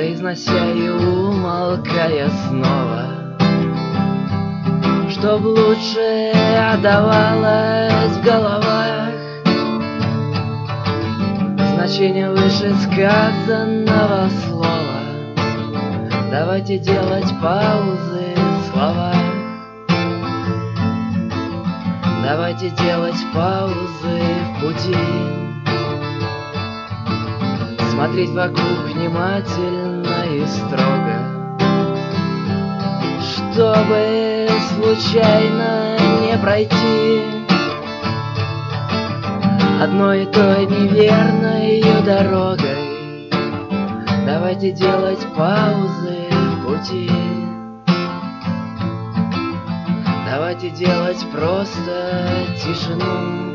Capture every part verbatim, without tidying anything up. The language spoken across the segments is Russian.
произнося и умолкая снова, чтоб лучше отдавалось в головах значение вышесказанного слова. Давайте делать паузы в словах. Давайте делать паузы в пути. Смотреть вокруг внимательно и строго, чтобы случайно не пройти одной и той неверною дорогой. Давайте делать паузы в пути. Давайте делать просто тишину.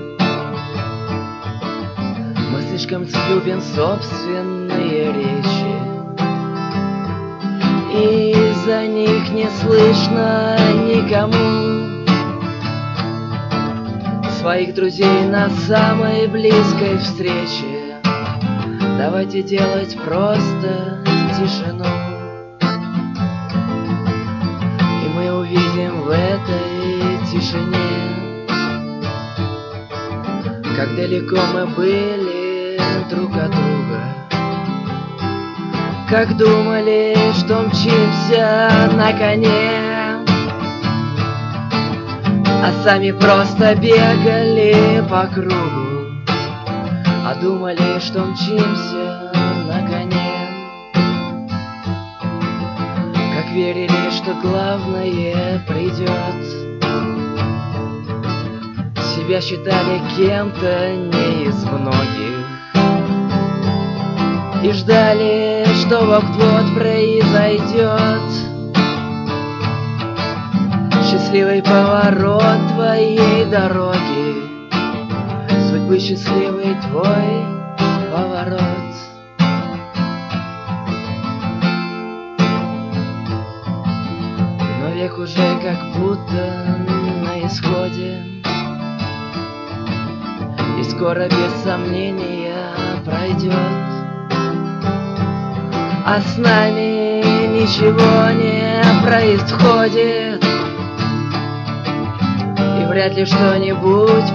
Мы слишком любим собственные речи, и из-за них не слышно никому своих друзей на самой близкой встрече. Давайте делать просто тишину, и мы увидим в этой тишине, как далеко мы были друг от друга, как думали, что мчимся на коне, а сами просто бегали по кругу, а думали, что мчимся на коне, как верили, что главное придет. Себя считали кем-то не из многих и ждали, что вот-вот произойдет счастливый поворот твоей дороги, судьбы счастливый твой поворот. Но век уже как будто на исходе, и скоро без сомнения пройдет, а с нами ничего не происходит, и вряд ли что-нибудь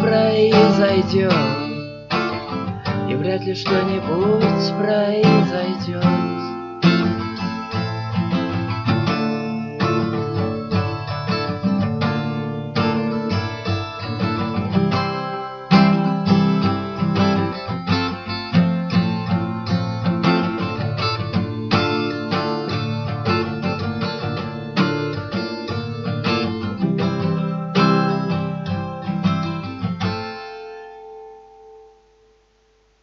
произойдет, и вряд ли что-нибудь произойдет.